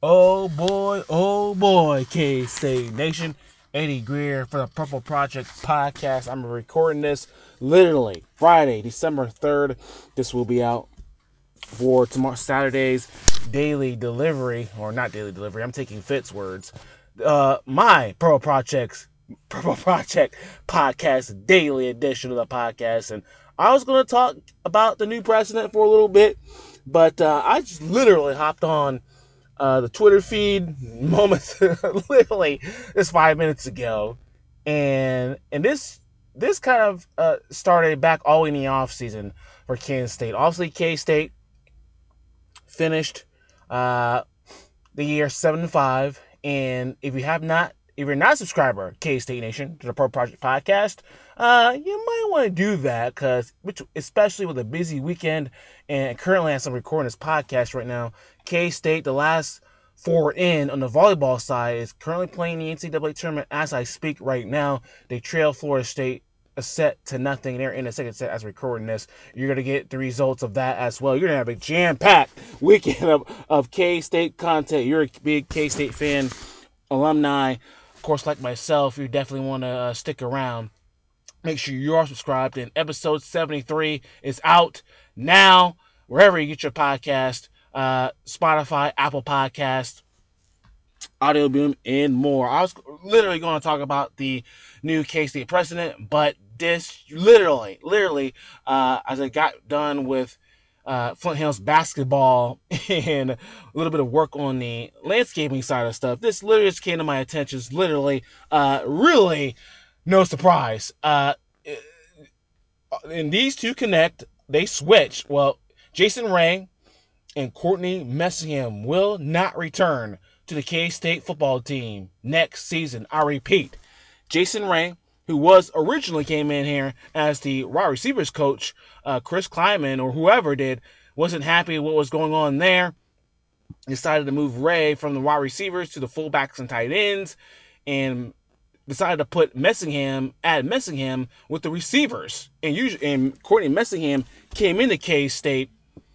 Oh boy, K-State Nation. Eddie Greer for the Purple Project podcast. I'm recording this literally Friday, December 3rd. This will be out for tomorrow, Saturday's daily delivery, or not daily delivery. I'm taking Fitz words. My Purple Project podcast daily edition of the podcast. And I was going to talk about the new president for a little bit, but I just literally hopped on the Twitter feed moments, literally just 5 minutes ago, and this kind of started back all in the off season for Kansas State. Obviously, K State finished the year 7-5, and if you're not a subscriber, K State Nation, to the Pro Project Podcast, you might want to do that especially with a busy weekend, and currently as I'm recording this podcast right now, K State, the last four in on the volleyball side, is currently playing the NCAA tournament as I speak right now. They trail Florida State a set to nothing. They're in the second set as recording this. You're going to get the results of that as well. You're going to have a jam-packed weekend of K-State content. You're a big K-State fan, alumni. Of course, like myself, you definitely want to stick around. Make sure you are subscribed. And episode 73 is out now, wherever you get your podcast, Spotify, Apple Podcast, Audio Boom, and more. I was literally going to talk about the new K-State president, but this literally, as I got done with Flint Hills basketball and a little bit of work on the landscaping side of stuff, this literally just came to my attention. It's literally, really no surprise. And these two connect, they switch. Well, Jason Ray and Courtney Messingham will not return to the K-State football team next season. I repeat, Jason Ray, who originally came in here as the wide receivers coach, Chris Kleiman or whoever did, wasn't happy with what was going on there. Decided to move Ray from the wide receivers to the fullbacks and tight ends, and decided to put Messingham with the receivers. And Courtney Messingham came into K-State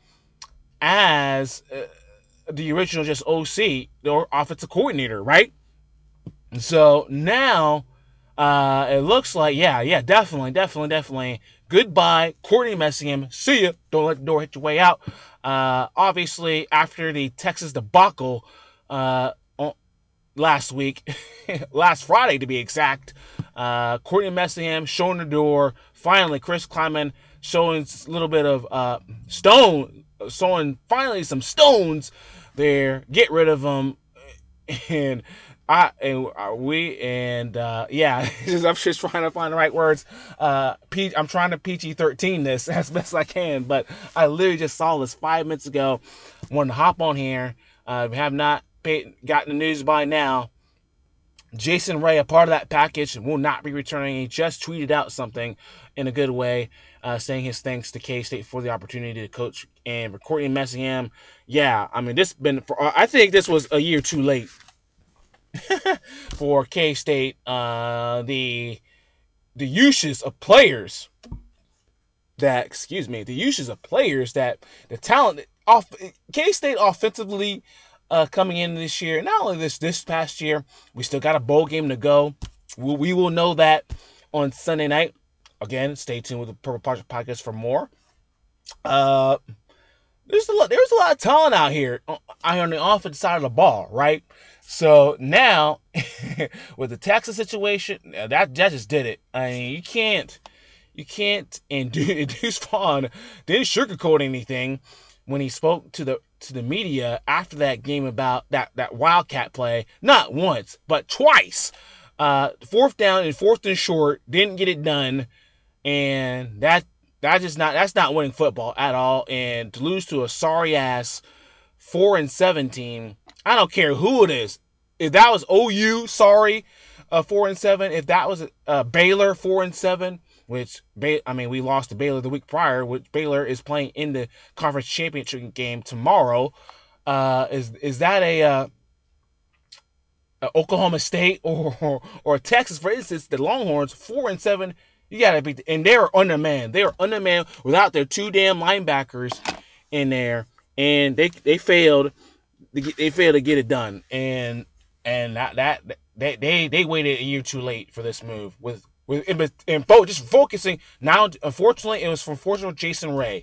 as the original just OC, or offensive coordinator, right? And so now it looks like, definitely. Goodbye, Courtney Messingham. See ya. Don't let the door hit your way out. Obviously, after the Texas debacle last week, last Friday to be exact, Courtney Messingham showing the door. Finally, Chris Kleiman showing a little bit of showing finally some stones there. Get rid of them, and I'm just trying to find the right words. I'm trying to PG-13 this as best I can, but I literally just saw this 5 minutes ago. Wanted to hop on here. Have not gotten the news by now. Jason Ray, a part of that package, will not be returning. He just tweeted out something in a good way, saying his thanks to K-State for the opportunity to coach. And for Courtney Messingham, I think this was a year too late for K-State. The uses of players that the talent off K-State offensively coming in this year. Not only this past year, we still got a bowl game to go. We will know that on Sunday night. Again, stay tuned with the Purple Project Podcast for more. There's a lot of talent out here on the offensive side of the ball, right? So now, with the Texas situation, that just did it. I mean, you can't, and Deuce Vaughn didn't sugarcoat anything when he spoke to the media after that game about that Wildcat play. Not once, but twice. Fourth down and fourth and short, didn't get it done, and that's not winning football at all. And to lose to a sorry ass 4-7 team, I don't care who it is. If that was OU, sorry, 4-7. If that was Baylor 4-7, which we lost to Baylor the week prior, which Baylor is playing in the conference championship game tomorrow. Is that a Oklahoma State or Texas, for instance? The Longhorns 4-7. You gotta beat, and they were undermanned. They were undermanned without their two damn linebackers in there, and they failed they failed to get it done, and they waited a year too late for this move just focusing now. Unfortunately, it was for unfortunate Jason Ray,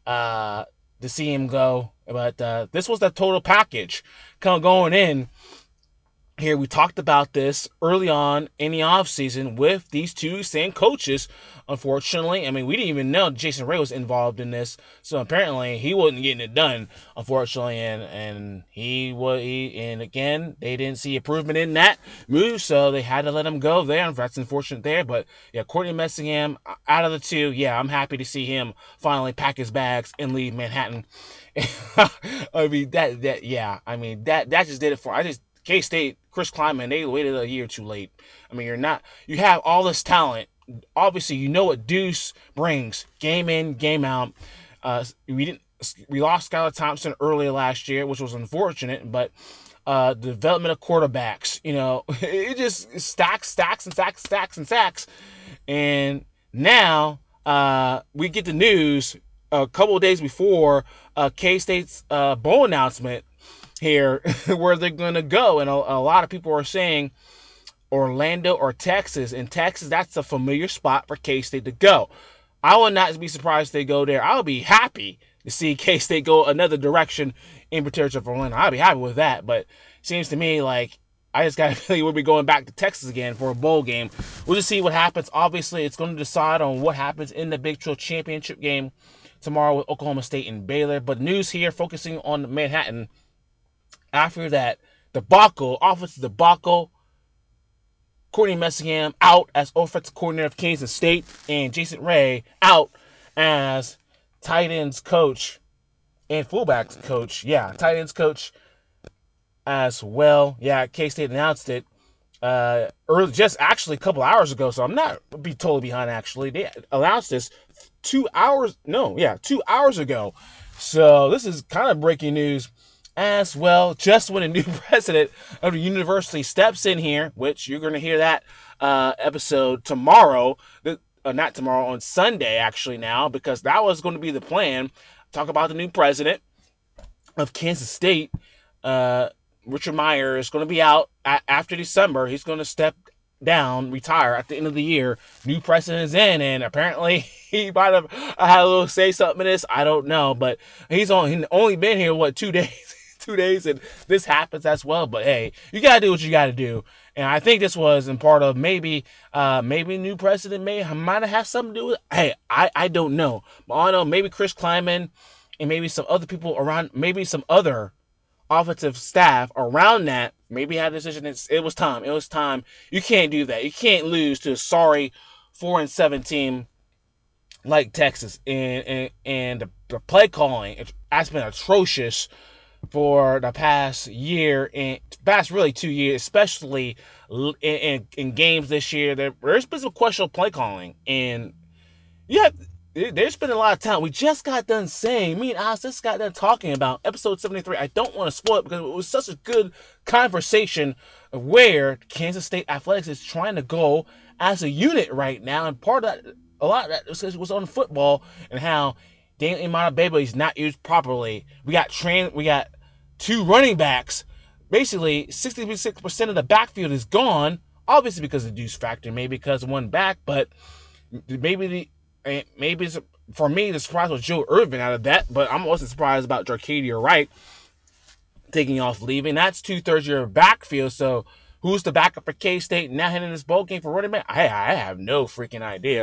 to see him go, but this was the total package kind of going in. Here we talked about this early on in the offseason with these two same coaches. Unfortunately, I mean, we didn't even know Jason Ray was involved in this, so apparently he wasn't getting it done, unfortunately, and and again, they didn't see improvement in that move, so they had to let him go there. That's unfortunate there, but yeah, Courtney Messingham, out of the two, yeah, I'm happy to see him finally pack his bags and leave Manhattan. I mean that just did it for. K-State, Chris Klieman, they waited a year too late. I mean, you have all this talent. Obviously, you know what Deuce brings game in, game out. We lost Skylar Thompson earlier last year, which was unfortunate, but the development of quarterbacks, it just stacks and stacks. And now we get the news a couple of days before K-State's bowl announcement here where they're going to go. And a lot of people are saying Orlando or Texas. In Texas, that's a familiar spot for K-State to go. I would not be surprised if they go there. I would be happy to see K-State go another direction in particular for Orlando. I'd be happy with that. But it seems to me like I just got to feel we'll be going back to Texas again for a bowl game. We'll just see what happens. Obviously, it's going to decide on what happens in the Big 12 championship game tomorrow with Oklahoma State and Baylor. But news here focusing on Manhattan. After that offensive debacle, Courtney Messingham out as offensive coordinator of Kansas State, and Jason Ray out as tight ends coach and fullbacks coach. Yeah, tight ends coach as well. Yeah, K-State announced it early, just actually a couple hours ago, so I'm not totally behind actually. They announced this 2 hours ago. So this is kind of breaking news as well, just when a new president of the university steps in here, which you're going to hear that episode tomorrow, not tomorrow, on Sunday actually now, because that was going to be the plan. Talk about the new president of Kansas State. Richard Meyer is going to be out after December. He's going to step down, retire at the end of the year. New president is in, and apparently he might have had a little say something in this. I don't know, but he's only been here 2 days. 2 days, and this happens as well. But hey, you gotta do what you gotta do, and I think this was in part of maybe new president might have something to do with it. Hey, I don't know, but I know maybe Chris Klieman and maybe some other people around, maybe some other offensive staff around that maybe had a decision. It was time. It was time. You can't do that. You can't lose to a sorry 4-7 team like Texas, and the play calling has been atrocious for the past year and past really 2 years, especially in games this year. There's been some questionable play calling, and yeah, there's been a lot of time. We just got done saying, me and Alex just got done talking about episode 73. I don't want to spoil it because it was such a good conversation of where Kansas State Athletics is trying to go as a unit right now, and part of that, a lot of that was on football and how Daniel Imatorbhebhe is not used properly. We got two running backs. Basically, 66% of the backfield is gone. Obviously because of the deuce factor, maybe because of one back, but maybe for me the surprise was Joe Irvin out of that. But I'm also surprised about Jarcadia Wright taking off, leaving. That's 2/3 of your backfield. So who's the backup for K-State now heading this bowl game for running back? I have no freaking idea.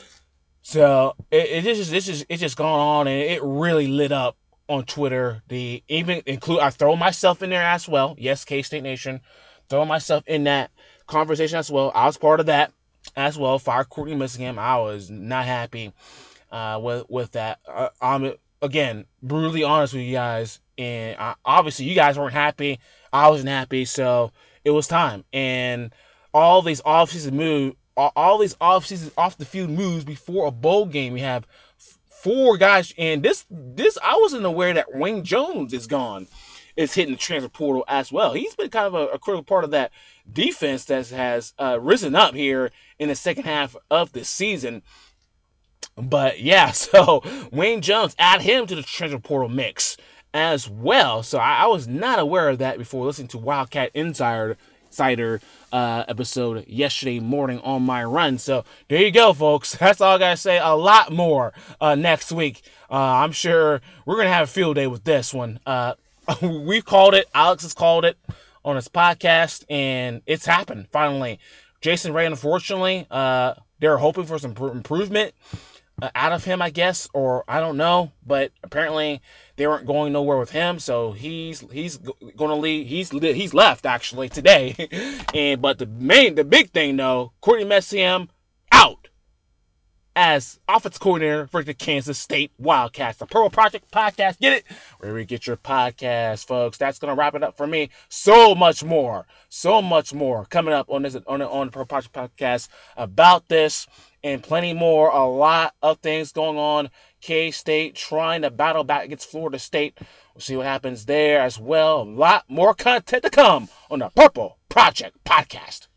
So it's just gone on, and it really lit up on Twitter. I throw myself in there as well. Yes, K-State Nation, throw myself in that conversation as well. I was part of that as well. Fire Courtney Messingham. I was not happy with that. I'm again brutally honest with you guys, and obviously you guys weren't happy. I wasn't happy, so it was time. And all these offseason moves. All these offseason off the field moves before a bowl game. We have 4 guys, and this I wasn't aware that Wayne Jones is gone. Is hitting the transfer portal as well. He's been kind of a critical part of that defense that has risen up here in the second half of the season. But yeah, so Wayne Jones, add him to the transfer portal mix as well. So I was not aware of that before listening to Wildcat Insider episode yesterday morning on my run. So there you go, folks. That's all I gotta say. A lot more next week. I'm sure we're gonna have a field day with this one. We've called it. Alex has called it on his podcast, and it's happened finally. Jason Ray, unfortunately, they're hoping for some improvement out of him, I guess, or I don't know, but apparently they weren't going nowhere with him, so he's going to leave. He's left actually today, but the big thing though, Courtney Messiam out as offensive coordinator for the Kansas State Wildcats. The Purple Project Podcast, get it? Wherever you get your podcast, folks. That's going to wrap it up for me. So much more coming up on the Purple Project Podcast about this and plenty more. A lot of things going on. K-State trying to battle back against Florida State. We'll see what happens there as well. A lot more content to come on the Purple Project Podcast.